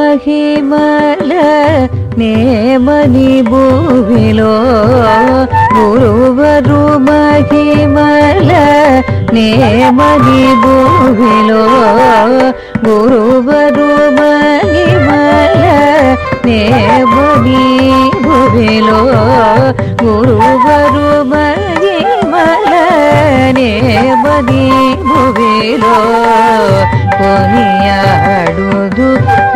మహిమల నేమని భూమిలో గురువరు మహిమల నేమని భూమిలో గురువరు మహిమల నేమని భూమిలో గురువరు మహిమల నేమని భూమిలో కొనియాడుదు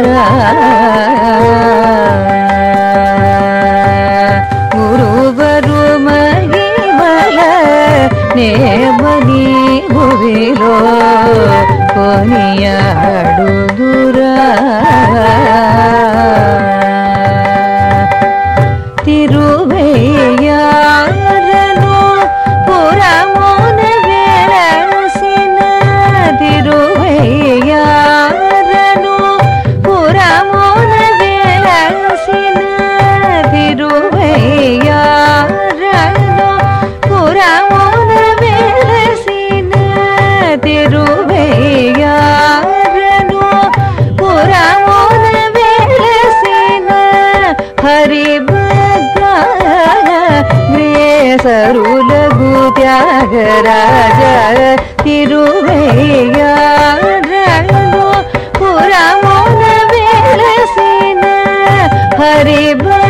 గురువరు మహిమల నేమని భూమిలో కొనియాడుదురా తిరువయ్యారను పురమున వెలసిన తిరువయ్యారను పురమున వెలసిన తిరువయ్యారను పురమున వెలసిన తిరువయ్యారను పురమున వెలసిన హరి సరులగు త్యాగరాజ తిరువయ్యారను పురమున వెలసిన హరి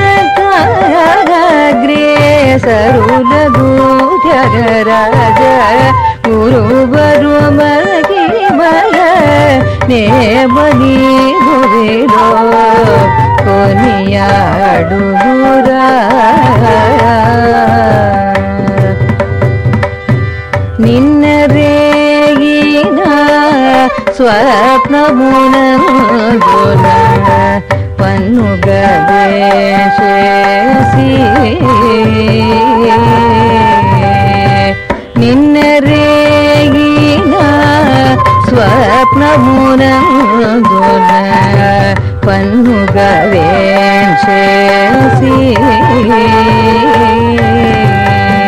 భక్తగ్రేసరులగు త్యాగరాజ గురువరు మహిమల నేమని భూమిలో కొనియాడుదురా నిన్న రేగిన స్వప్నమునందున పన్నుగ వేసేసి నిన్న రేగిన స్వప్నమునందున పన్నుగ వేసేసి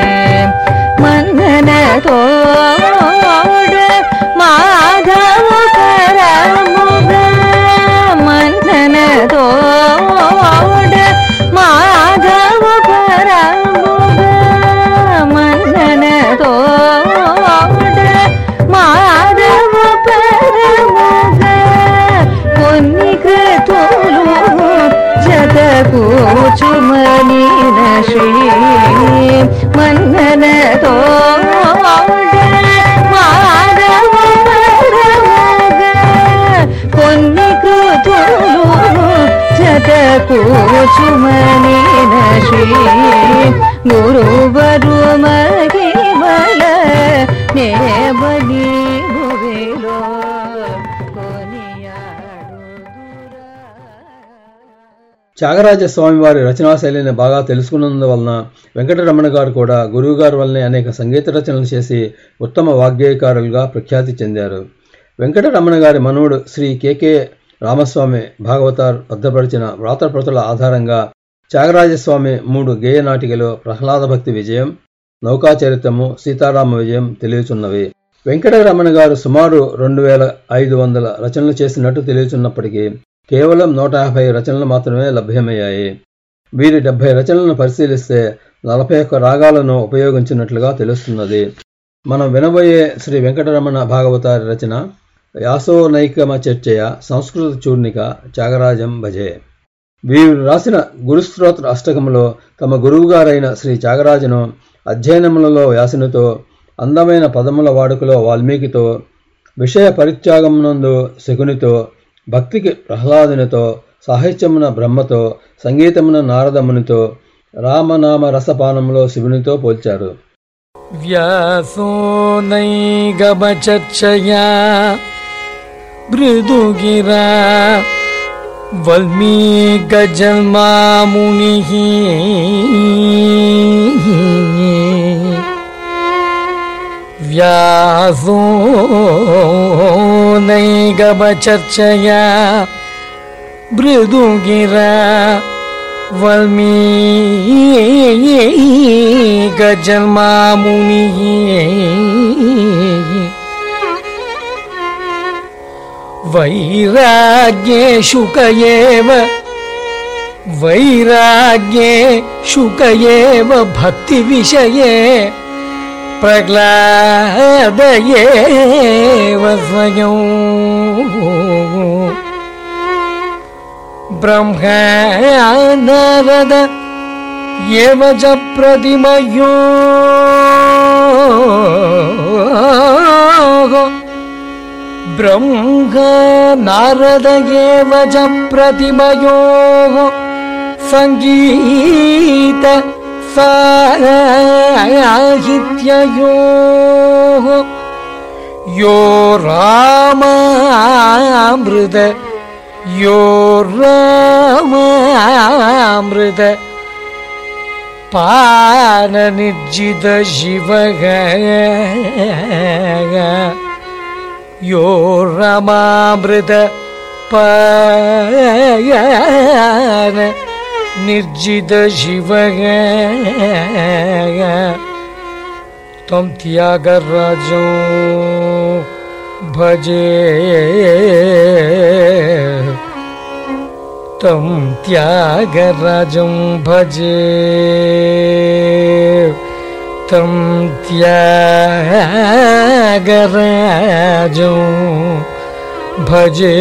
తోడ మాధవ పరముగ మన్నన తోడ మాధవ పరముగ మన్నన తోడ మాధవ పరముగ కొన్ని క్రతులు జత కూచుమనిన శ్రీ మన్నన తోడ మాధవ పరముగ కొన్ని కృతులు జత కూచుమనిన శ్రీ గురువరు మహిమల నేబలి భువిలో త్యాగరాజ స్వామి వారి రచనా శైలిని బాగా తెలుసుకున్నందువలన వెంకటరమణ గారు కూడా గురువు గారి వల్లనే అనేక సంగీత రచనలు చేసి ఉత్తమ వాగ్గేయకారులుగా ప్రఖ్యాతి చెందారు. వెంకటరమణ గారి మనవుడు శ్రీ కెకె రామస్వామి భాగవతార్ భద్రపరిచిన వ్రాతప్రతుల ఆధారంగా త్యాగరాజస్వామి మూడు గేయ నాటికలు ప్రహ్లాద భక్తి విజయం, నౌకాచరితము, సీతారామ విజయం తెలియచున్నవి. వెంకటరమణ గారు సుమారు రెండు వేల ఐదు వందల రచనలు చేసినట్టు తెలియచున్నప్పటికీ కేవలం నూట యాభై రచనలు మాత్రమే లభ్యమయ్యాయి. వీరి డెబ్బై రచనలను పరిశీలిస్తే నలభై ఒక్క రాగాలను ఉపయోగించినట్లుగా తెలుస్తున్నది. మనం వినబోయే శ్రీ వెంకటరమణ భాగవతారి రచన యాసోనైకమ చర్చయ సంస్కృత చూర్ణిక త్యాగరాజం భజే. వీరు రాసిన గురుస్తోత్ర అష్టకములో తమ గురువుగారైన శ్రీ త్యాగరాజను అధ్యయనములలో వ్యాసునితో, అందమైన పదముల వాడుకలో వాల్మీకితో, విషయ పరిత్యాగమునందు శకునితో, భక్తికి ప్రహ్లాదునితో, సాహిత్యమున బ్రహ్మతో, సంగీతమున నారదమునితో, రామనామ రసపానంలో శివునితో పోల్చారు. వ్యాసోనైగమచర్చయా మృదుగిరా వల్మీకజన్మామునిః వ్యాసోనైగమచర్చయా మృదుగిరా వల్మీకజన్మామునిః వైరాగ్యే శుకయేవ వైరాగ్యే శుకయేవ భక్తి విషయే ప్రహ్లాదయేవ స్వయం బ్రహ్మా నారద ఏవ చ ప్రతిమయో బ్రహ్మ నారద ఏవ చ ప్రతిమయో సంగీత సాహిత్యయో యో రామామృత యో రామామృత పాన నిర్జిత శివగ యో రామామృత పాన నిర్జిత శివగ తం త్యాగరాజం భజే తం త్యాగరాజం భజే తం త్యాగరాజం భజే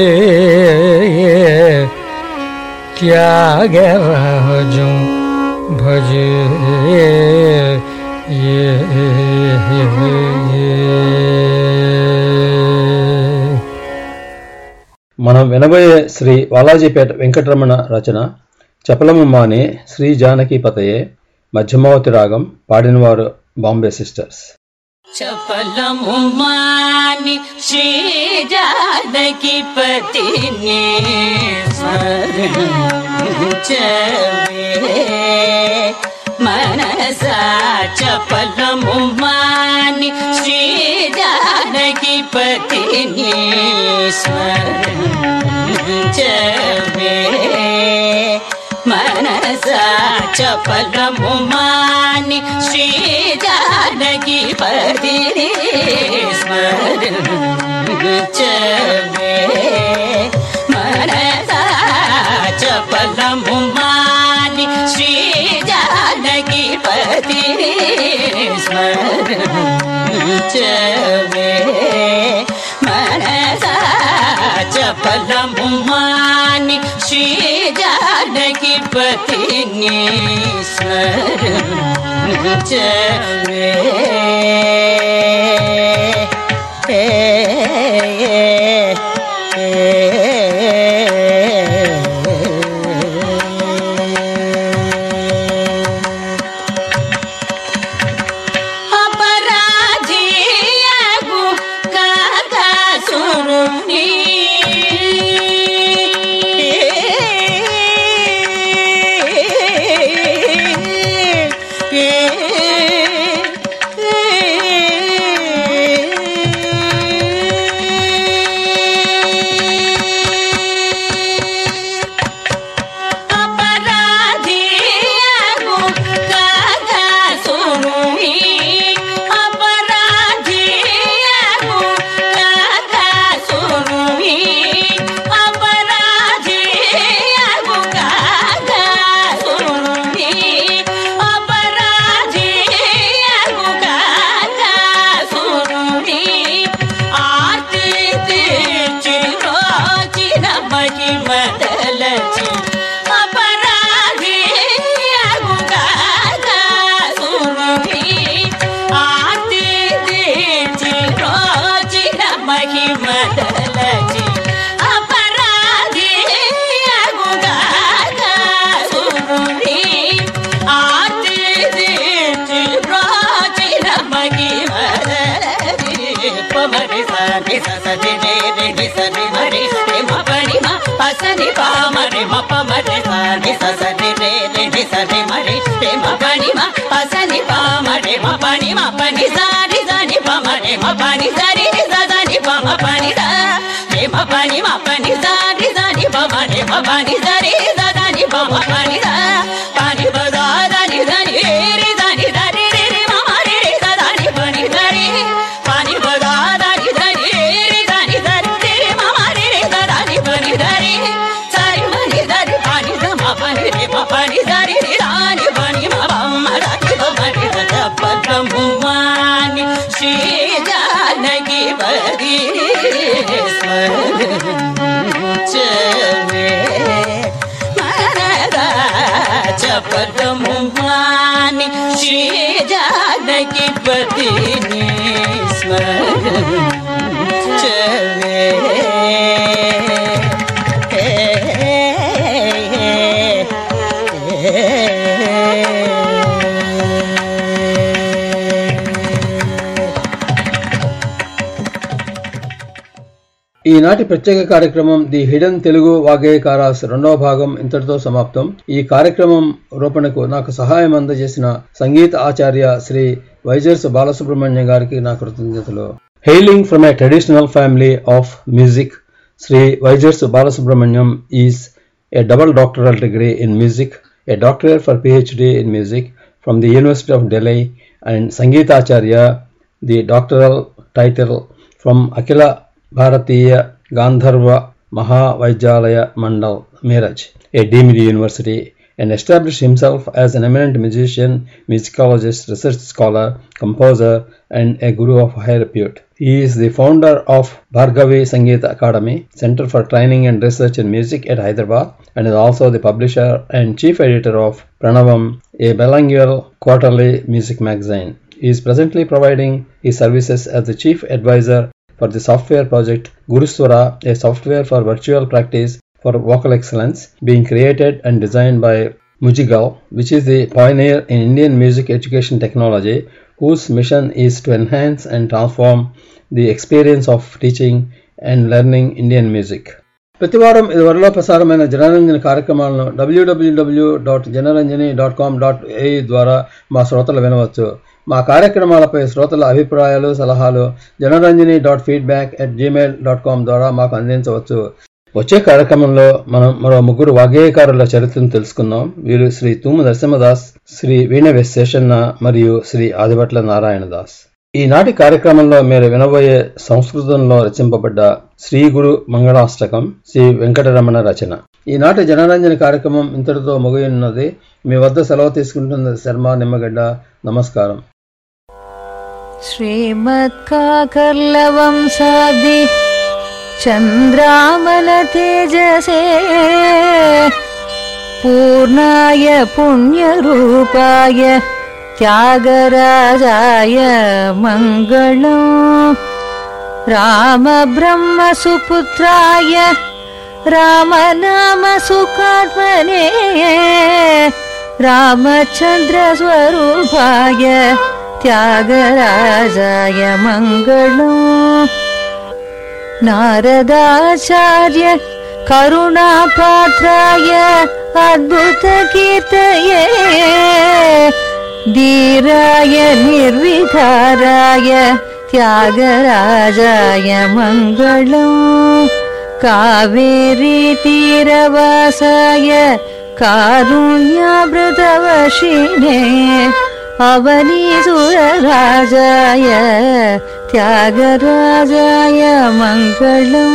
త్యాగరాజం భజే మనం వినబోయే శ్రీ వాలాజీపేట వెంకటరమణ రచన చపలము మానే శ్రీ జానకి పతయే మధ్యమావతి రాగం. పాడినవారు బాంబే సిస్టర్స్. చపలము మాని శ్రీ జానకి పతినే స్మరించవే మనసా చపలము మాని శ్రీ జానకి పతినే స్మరించవే మనసా చపలము మాని శ్రీ జానకి పతిని స్మరించవే మనసా చపలము మాని శ్రీ జానకి పతిని స్మరించవే మనసా చపలము మాని శ్రీ జానకి పతిని స్మరించవే అపరాధియగు కాకాసురుని అపరాధియగు కాకాసురుని అపరాధియగు కాకాసురుని అపరాధియగు కాకాసురుని అపరాధియగు కాకాసురుని ఆర్తి తీర్చి రోచిన మహిమదలచి అపరాధియగు కాకాసురుని ఆర్తి తీర్చి రోచిన మహిమదలచి అపరాధియగు కాకాసురుని ఆర్తి తీర్చి రోచిన మహిమదలచి పమరి సని సని రే రే సని మరి రే మపని మా పసని పామరి మపమరి సని సని రే రే సని మరి రే మపని మా పసని పామరి మపని మపని సని సని పమరి మపని సని సని పమపని స రే మపని మపని సని సని పమరి మపని సని సని పమపని స పాని బదాని సని రే సని సని రే మమరి రే సని పని సని పాని బదాని సని రే సని సని రే మమరి రే సని పని సని సరి మని సరి పాని సమపని రే మపని సరి రాని పని మమరి పమరి సపదము మాని శ్రీ జానకి పతి స్మరించవే మనదా చపదము మాని శ్రీ జానకి పతిని స్మరించవే ఈనాటి ప్రత్యేక కార్యక్రమం ది హిడెన్ తెలుగు వాగ్గేయకారాస్ రెండవ భాగం ఇంతటితో సమాప్తం. ఈ కార్యక్రమం రూపణకు నాకు సహాయం అందజేసిన సంగీత ఆచార్య శ్రీ వైజర్స్ బాలసుబ్రహ్మణ్యం గారికి నా కృతజ్ఞతలు. Hailing from a traditional family of music, Shri Vyzarsu Balasubrahmanyam is a double doctoral degree in music, a doctorate for PhD in music from the university of Delhi, and Sangeetacharya the doctoral title from Akhila Bharatiya Gandharva Mahavidyalaya Mandal, Meerut, a deemed university, and established himself as an eminent musician, musicologist, research scholar, composer, and a guru of high repute. He is the founder of Bhargavi Sangeeta Academy, Center for Training and Research in Music at Hyderabad, and is also the publisher and chief editor of Pranavam, a bilingual quarterly music magazine. He is presently providing his services as the chief advisor for the software project Guruswara, a software for virtual practice for vocal excellence, being created and designed by Mujigal, which is the pioneer in Indian music education technology, whose mission is to enhance and transform the experience of teaching and learning Indian music. ప్రతివారం ఇదివరలో ప్రసారమైన జనరంజని కార్యక్రమాలను డబ్ల్యూడబ్ల్యూడబ్ల్యూ dot Janaranjani dot com dot AE ద్వారా మా శ్రోతలు వినవచ్చు. మా కార్యక్రమాలపై శ్రోతల అభిప్రాయాలు, సలహాలు Janaranjani dot feedback at Gmail dot com ద్వారా మాకు అందించవచ్చు. వచ్చే కార్యక్రమంలో మనం మరో ముగ్గురు వాగ్గేయకారుల చరిత్రను తెలుసుకుందాం. వీరు శ్రీ తూము నరసింహదాస్, శ్రీ వీణ శేషన్న మరియు శ్రీ ఆదిభట్ల నారాయణదాస్. ఈనాటి కార్యక్రమంలో మీరు వినబోయే సంస్కృతంలో రచింపబడ్డ శ్రీ గురు మంగళాష్టకం శ్రీ వెంకటరమణ రచన. ఈనాటి జనరంజన కార్యక్రమం ఇంతటితో ముగియున్నది. మీ వద్ద సెలవు తీసుకుంటున్న శర్మ నిమ్మగడ్డ. నమస్కారం. శ్రీమత్కాకర్లవంశాది చంద్రామల తేజసే పూర్ణాయ పుణ్యరూపాయ త్యాగరాజాయ మంగళం. రామ బ్రహ్మ సుపుత్రాయ రామనామ సుఖాత్మనే రామచంద్ర స్వరూపాయ త్యాగరాజాయ మంగళం. నారదాచార్య కరుణాపాత్రాయ అద్భుత కీర్తయే ధీరాయ నిర్వికారాయ త్యాగరాజాయ మంగళం. కావేరీ తీరవాసాయ కారుణ్యామృతవర్షిణే అవనీసురరాజాయ త్యాగరాజాయ మంగళం.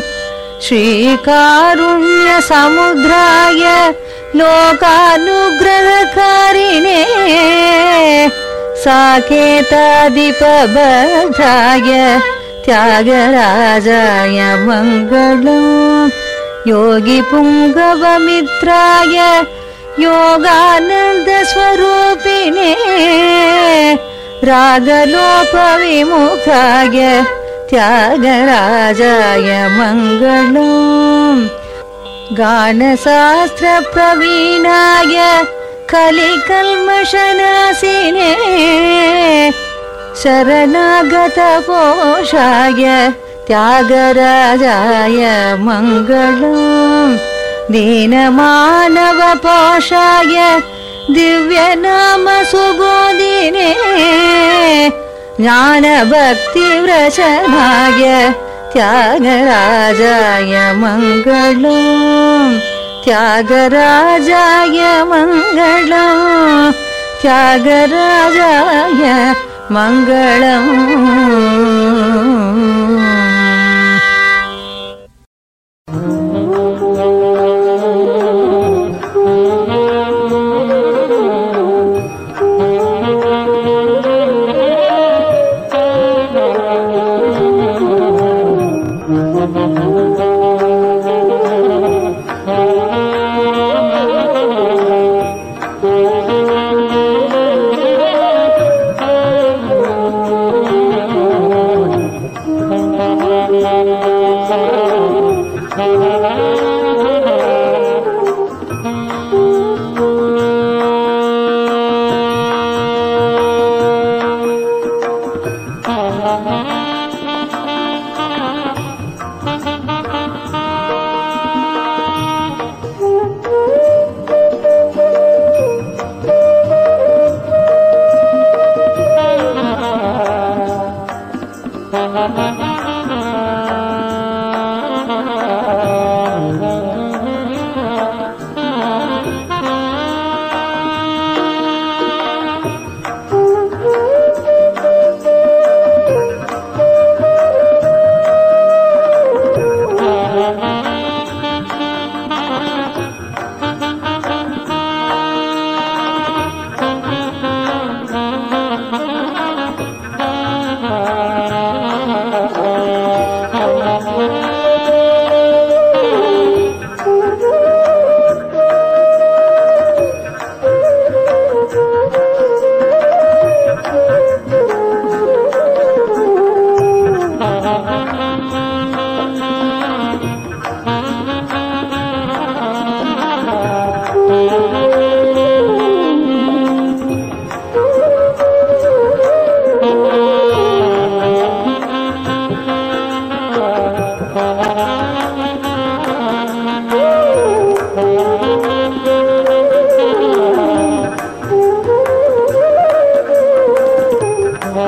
శ్రీకారుణ్య సముద్రాయ లోకానుగ్రహకారిణే సాకేతాదిపబద్ధాయ త్యాగరాజాయ మంగళం. యోగి పుంగవమిత్రాయ యోగానంద స్వరూపిణే రాగలోప విముఖాయ త్యాగరాజాయ మంగళం. గానశాస్త్ర ప్రవీణాయ కలికల్మషనాశినే శరణాగత పోషాయ త్యాగరాజాయ మంగళం. దీనమానవ పోషాయ దివ్యనామ సుబోధినే జ్ఞానభక్తి వ్రచనాయ త్యాగరాజాయ మంగళం. త్యాగరాజాయ మంగళం. త్యాగరాజాయ మంగళం. Thank you.